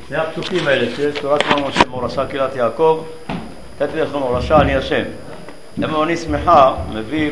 זה הפסוקים האלה שיש תורת משה מורשה קהילת יעקב, נתתי לכם מורשה אני השם. למה אני שמחה מביא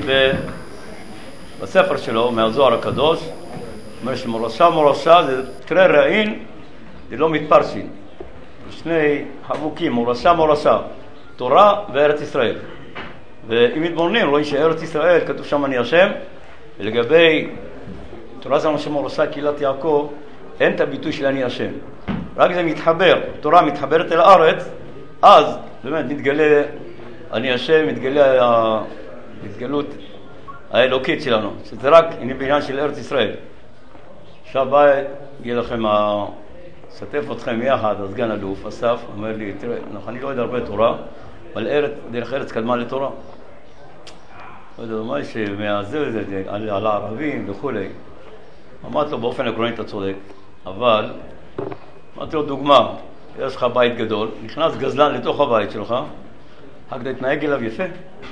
בספר שלו מהזוהר הקדוש, אומר שמורשה זה תרי רעין, זה לא מתפרשים, שני חבוקים, מורשה, תורה וארץ ישראל. ואם מתבוננים רואים שארץ ישראל כתוב שם אני השם, ולגבי תורה זה משה מורשה קהילת יעקב אין את הביטוי של אני השם, רק זה מתחבר, תורה מתחברת אל הארץ, אז באמת מתגלה אני השם, מתגלה ההתגלות האלוקית שלנו, שזה רק בעניין של ארץ ישראל. עכשיו בא, יהיה לכם, אסתף אתכם יחד, הסגן אלוף, אסף, אומר לי, תראה, אני לא יודע הרבה תורה, אבל דרך ארץ קדמה לתורה. לא יודע, מה שמהזה, על הערבים וכו'. אמרתי לו, באופן עקרוני אתה צודק, אבל, אמרתי לו דוגמה, יש לך בית גדול, נכנס גזלן לתוך הבית שלך, רק להתנהג אליו יפה.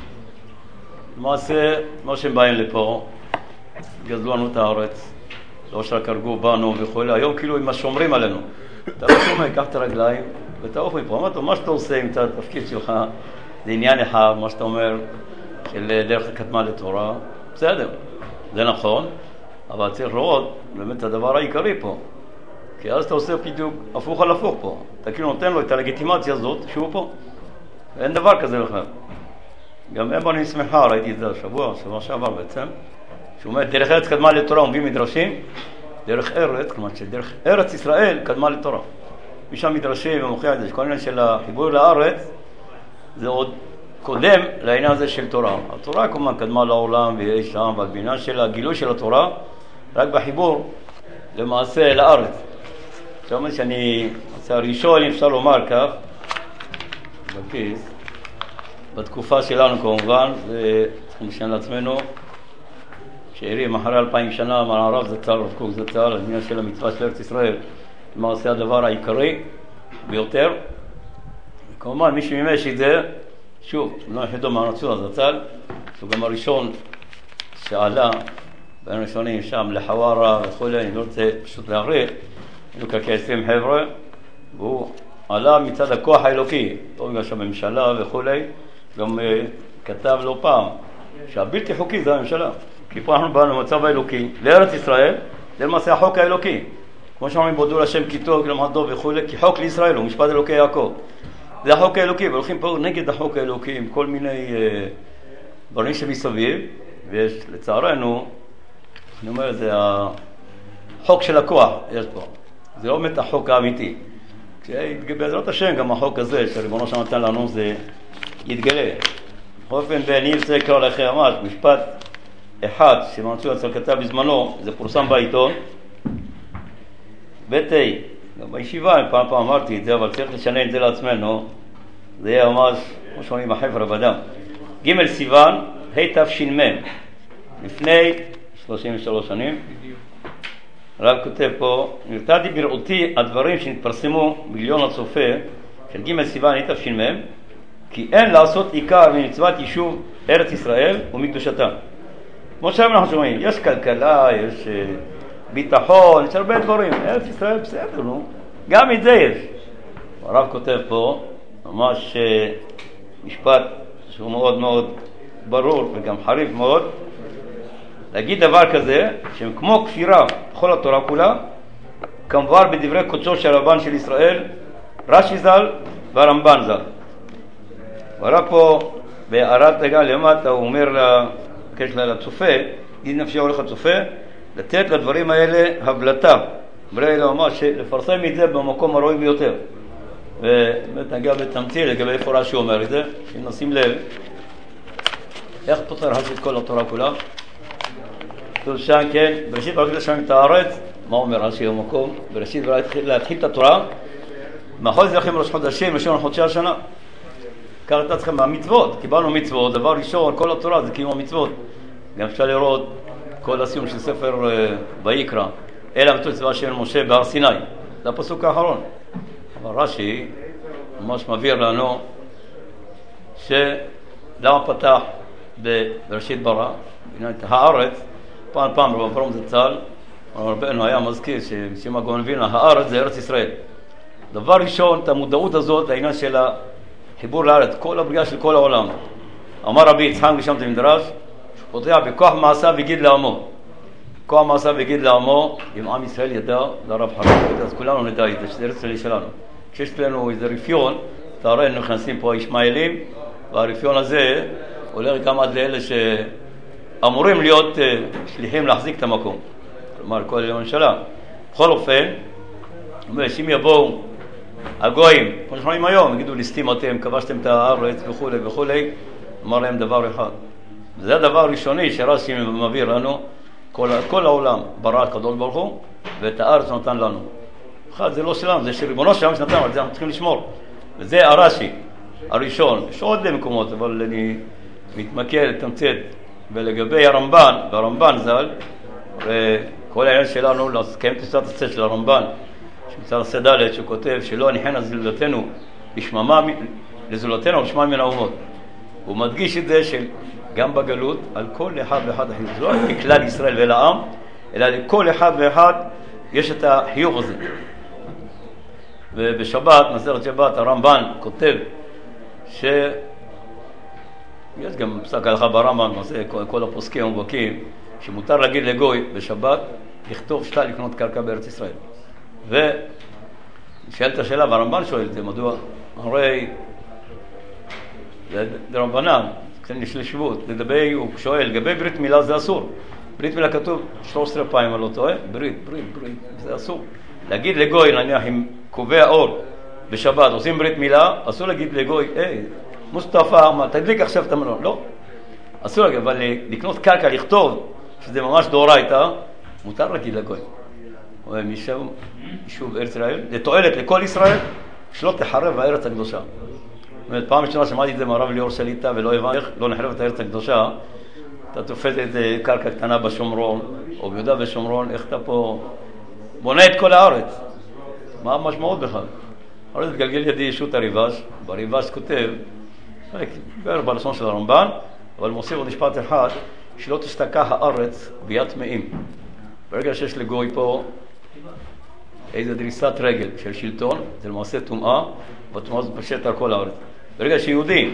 למעשה, מה שהם באים לפה, גזלו לנו את הארץ, לא שרק הרגו בנו וכו', היום כאילו הם שומרים עלינו. אתה לא שומע, ייקח את הרגליים ותעוף מפה. אמרת לו, מה שאתה עושה עם התפקיד שלך, זה עניין אחד, מה שאתה אומר, של דרך הקדמה לתורה, בסדר, זה נכון, אבל צריך לראות באמת את הדבר העיקרי פה. כי אז אתה עושה בדיוק הפוך על הפוך פה. אתה כאילו נותן לו את הלגיטימציה הזאת שהוא פה. ואין דבר כזה לך. גם אין בני שמחה, ראיתי את זה השבוע שעבר בעצם, שהוא אומר, דרך ארץ קדמה לתורה, עומדים מדרשים, דרך ארץ, כלומר שדרך ארץ ישראל קדמה לתורה. משם מדרשים ומוכיח את זה, שכל עניין של החיבור לארץ, זה עוד קודם לעניין הזה של תורה. התורה כמובן קדמה לעולם ויש שם, והבניין של הגילוי של התורה, רק בחיבור למעשה לארץ. זאת אומרת שאני, הראשון אפשר לומר כך, בכיס, בתקופה שלנו כמובן, וצריכים לשאול לעצמנו, שעירים אחרי 2000 שנה, אמר הרב זצ"ל, הרב קוק זצ"ל, העניין של המצווה של ארץ ישראל, למעשה הדבר העיקרי ביותר. וכמובן מי שמימש את זה, שוב, לא יחידו מהרצוע זצ"ל, שהוא גם הראשון שעלה בין הראשונים שם לחווארה וכו', אני לא רוצה פשוט להעריך, היו כ-20 חבר'ה, והוא עלה מצד הכוח האלוקי, לא בגלל שהממשלה וכו', גם כתב לו פעם שהבלתי חוקי זה הממשלה, כי פה אנחנו באנו במצב האלוקי לארץ ישראל, זה למעשה החוק האלוקי, כמו שאומרים בודו לשם כיתו גלמדו וכו', כי חוק לישראל הוא משפט אלוקי יעקב, זה החוק האלוקי, והולכים פה נגד החוק האלוקי עם כל מיני דברים שמסביב, ויש לצערנו, אני אומר, זה החוק של הכוח, יש פה, זה לא באמת החוק האמיתי. בעזרת השם גם החוק הזה שריבונו שם נתן לנו זה יתגלה. באופן ואני רוצה לקרוא לכם ממש משפט אחד שמנצור אצל כתב בזמנו, זה פורסם בעיתון ביתי, גם בישיבה פעם אמרתי את זה, אבל צריך לשנה את זה לעצמנו, זה יהיה ממש כמו שאומרים החבר'ה בדם. ג' סיוון התש"מ, לפני 33 שנים, הרב כותב פה, נרתעתי בראותי הדברים שנתפרסמו מיליון הצופה של ג' סיוון התש"מ, כי אין לעשות עיקר ממצוות יישוב ארץ ישראל ומקדושתה. כמו שאנחנו שומעים, יש כלכלה, יש ביטחון, יש הרבה דברים, ארץ ישראל בסדר, נו, גם את זה יש. הרב כותב פה, ממש משפט שהוא מאוד מאוד ברור וגם חריף מאוד, להגיד דבר כזה, שהם כמו כפירה בכל התורה כולה, כמובן בדברי קודשו של רבן של ישראל, רש"י ז"ל והרמב"ן ז"ל. והרב פה בהערת הגה למטה, הוא אומר לצופה, דין נפשי הולך הצופה, לתת לדברים האלה הבלטה. ברי אלא ממש לפרסם את זה במקום הראוי ביותר. ובאמת נגיע בתמצית לגבי איפה רש"י אומר את זה, שנשים לב, איך פותר רש"י את כל התורה כולה? שם כן, בראשית בראשית לשם את הארץ, מה אומר רש"י במקום? בראשית להתחיל את התורה, מאחורי זה לכם ראש חודשים, ראשון חודשי השנה. כך אתה צריכים מהמצוות, קיבלנו מצוות, דבר ראשון, כל התורה זה קיום המצוות. גם אפשר לראות כל הסיום של ספר ויקרא, אלא מצווה של משה בהר סיני, זה הפסוק האחרון. אבל רש"י ממש מבהיר לנו שלמה פתח בראשית ברא, הארץ, פעם רב אברהם זצ"ל, רבנו היה מזכיר שמשום הגאון מווילנה, הארץ זה ארץ ישראל. דבר ראשון, את המודעות הזאת, העניין של החיבור לארץ, כל הבריאה של כל העולם. אמר רבי יצחק משם את המדרש, פותח בכוח מעשה וגיד לעמו. כוח מעשה וגיד לעמו, אם עם ישראל ידע לרב חרב, אז כולנו נדע את זה, שזה ארץ ישראל שלנו. כשיש לנו איזה רפיון, תראה, נכנסים פה ישמעאלים, והרפיון הזה הולך גם עד לאלה שאמורים להיות שליחים להחזיק את המקום. כלומר, כל הממשלה. בכל אופן, שאם יבואו הגויים, כמו שאנחנו רואים היום, יגידו, ליסטים אתם, כבשתם את הארץ וכו' וכו', אמר להם דבר אחד. זה הדבר הראשוני שרש"י מביא לנו, כל העולם ברא הקדוש ברוך הוא, ואת הארץ נתן לנו. אחד, זה לא שלנו, זה שריבונו שלנו שנתן, על זה אנחנו צריכים לשמור. וזה הרש"י הראשון. יש עוד מקומות, אבל אני מתמקד, תמצת. ולגבי הרמב"ן, והרמב"ן ז"ל, כל העניין שלנו, לקיים את תפיסת הצד של הרמב"ן, שמצד סד"ל, שהוא כותב שלא הניחנה זולתנו לזולתנו בשמה מן האומות. הוא מדגיש את זה שגם בגלות, על כל אחד ואחד החיוב. זה לא רק לכלל ישראל ולעם, אלא לכל אחד ואחד יש את החיוב הזה. ובשבת, מסכת שבת, הרמב"ן כותב יש גם פסק הלכה ברמב"ן, כל הפוסקים ומבקים, שמותר להגיד לגוי בשבת, לכתוב שתה לקנות קרקע בארץ ישראל. ושאלת השאלה, והרמב"ן שואל את זה, מדוע? הרי זה רמב"נן, יש לשבות, הוא שואל, לגבי ברית מילה זה אסור. ברית מילה כתוב 13 פעמים, אני לא טועה, ברית, זה אסור. להגיד לגוי, נניח, אם קובע אור בשבת, עושים ברית מילה, אסור להגיד לגוי, מוסטפא, תדליק עכשיו את המנור. לא, אסור להגיד, אבל לקנות קרקע, לכתוב, שזה ממש דאורייתא, מותר להגיד לגוי. יישוב ארץ ישראל, לתועלת לכל ישראל, שלא תחרב הארץ הקדושה. זאת אומרת, פעם ראשונה שמעתי את זה מהרב ליאור שליטה, ולא הבנתי איך לא נחרב את הארץ הקדושה. אתה תופס את קרקע קטנה בשומרון, או ביהודה ושומרון, איך אתה פה בונה את כל הארץ. מה המשמעות בכלל? הרי זה גלגל ידי ישות הריבש, בריבש כותב, בערך בלשון של הרמב"ן, אבל מוסיף עוד משפט אחד, שלא תשתקע הארץ ביד טמאים. ברגע שיש לגוי פה איזו דריסת רגל של שלטון, זה למעשה טומאה, והטומאה הזאת פשט על כל הארץ. ברגע שיהודי,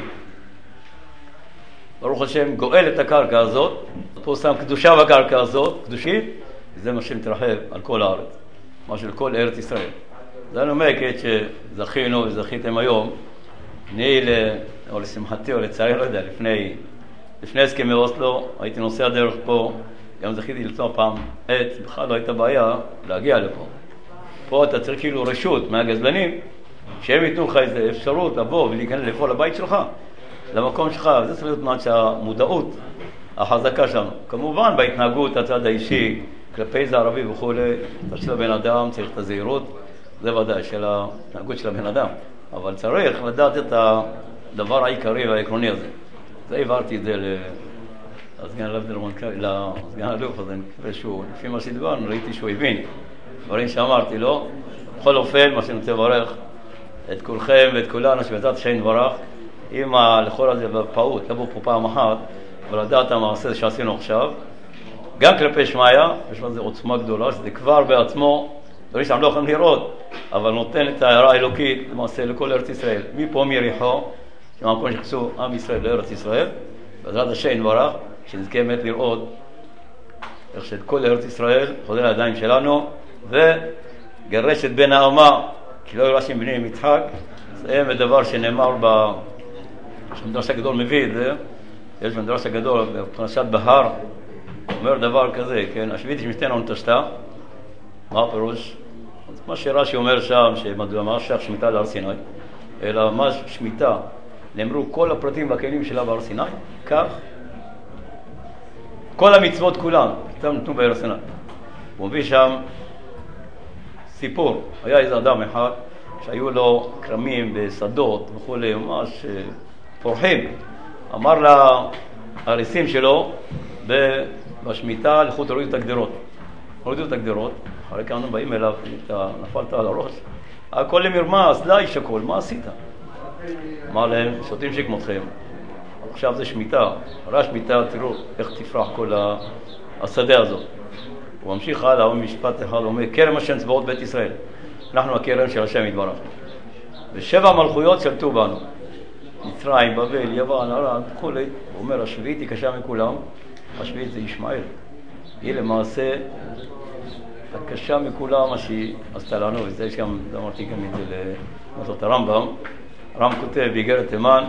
ברוך השם, גואל את הקרקע הזאת, פה שם קדושה בקרקע הזאת, קדושית, וזה מה שמתרחב על כל הארץ, מה של כל ארץ ישראל. זה אני אומר, שזכינו וזכיתם היום, או לשמחתי או לצערי, לא יודע, לפני הסכמי אוסלו, הייתי נוסע דרך פה, גם זכיתי לצוע פעם עץ, בכלל לא הייתה בעיה להגיע לפה. פה אתה צריך כאילו רשות מהגזלנים, שהם ייתנו לך איזו אפשרות לבוא ולהיכנס לפעול לבית שלך, למקום שלך, וזה צריך להיות מעט שהמודעות החזקה שלנו. כמובן, בהתנהגות הצד האישי, כלפי זה ערבי וכו', הצד של הבן אדם צריך את הזהירות, זה ודאי, של ההתנהגות של הבן אדם. אבל צריך לדעת את הדבר העיקרי והעקרוני הזה. זה העברתי את זה לסגן אלוף, אז אני מקווה שהוא, לפי מה שדברנו, ראיתי שהוא הבין. דברים שאמרתי לו, בכל אופן, מה שאני רוצה לברך את כולכם ואת כולנו, שבעזרת שאין ברך, עם הלכול הזה בפעוט, לבוא פה פעם אחת, ולדעת המעשה שעשינו עכשיו, גם כלפי שמעיה, יש לזה עוצמה גדולה, שזה כבר בעצמו, דברים שאנחנו לא יכולים לראות, אבל נותן את ההערה האלוקית למעשה לכל ארץ ישראל. מפה מיריחו, שמקום שחסו עם ישראל לארץ ישראל, בעזרת השם ברך, שנזכה באמת לראות איך שאת כל ארץ ישראל חוזר לידיים שלנו, וגרש את בן האומה, כי לא ירש עם בני מצחק. זה דבר שנאמר במדרש הגדול מביא את זה, יש במדרש הגדול בפרשת בהר, אומר דבר כזה, כן, השביעית שמשתנו נטשתה, מה הפירוש? מה שרש"י אומר שם, שמדוע שייך שמיטה להר סיני, אלא מה שמיטה, נאמרו כל הפרטים והכלים שלה בהר סיני, כך כל המצוות כולן, כתב נתנו בהר סיני. הוא מביא שם סיפור, היה איזה אדם אחד שהיו לו קרמים בשדות וכו', ממש פורחים. אמר להריסים שלו בשמיטה, לכו תורידו את הגדרות. הורידו את הגדרות, אחרי כמה באים אליו, נפלת על הראש. הכל למרמה, אז לא איש הכל, מה עשית? אמר להם, שוטים שכמותכם, עכשיו זה שמיטה, אחרי השמיטה תראו איך תפרח כל השדה הזאת. הוא ממשיך הלאה, הוא משפט אחד, הוא אומר, כרם השם צבאות בית ישראל. אנחנו הקרן של השם יתברך. ושבע מלכויות שלטו בנו. מצרים, בבל, יוון, ערד, וכו'. הוא אומר, השביעית היא קשה מכולם. השביעית זה ישמעאל. היא למעשה הקשה מכולם מה שהיא עשתה לנו, וזה שגם אמרתי גם את זה למוסות הרמב"ם. הרמב"ם כותב באיגרת תימן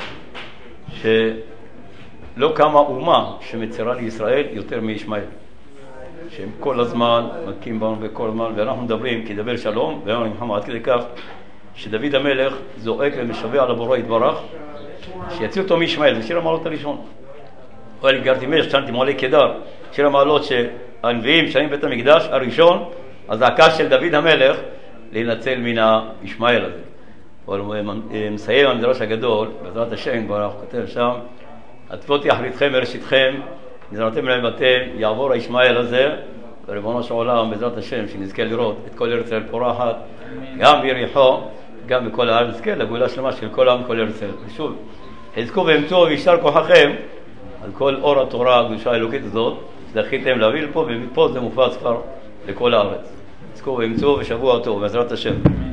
שלא קמה אומה שמצרה לישראל יותר מישמעאל, שהם כל הזמן מכים בנו בכל הזמן, ואנחנו מדברים כי דבר שלום, ואנחנו נלחם עד כדי כך שדוד המלך זועק ומשווה על הבורא יתברך שיציל אותו מישמעאל. זה שיר המעלות הראשון. אבל גרתי מלך שנתי מעלה קדר, שיר המעלות שהנביאים שנים בית המקדש הראשון, הזעקה של דוד המלך להינצל מן הישמעאל הזה. אבל הוא מסיים המדרש הגדול, בעזרת השם, הוא כותב שם, עטפותי אחריתכם וראשיתכם, נזרתם להם אתם, יעבור הישמעאל הזה, וריבונו של עולם, בעזרת השם, שנזכה לראות את כל ארץ ישראל פורחת, גם ביריחו, גם בכל הארץ, נזכה לגאולה שלמה של כל העם, כל ארץ ישראל. ושוב, חזקו ואמצו וישר כוחכם על כל אור התורה הקדושה האלוקית הזאת, שזכיתם להביא לפה, ומפה זה מופץ כבר לכל הארץ. חזקו ואמצו ושבוע טוב, בעזרת השם.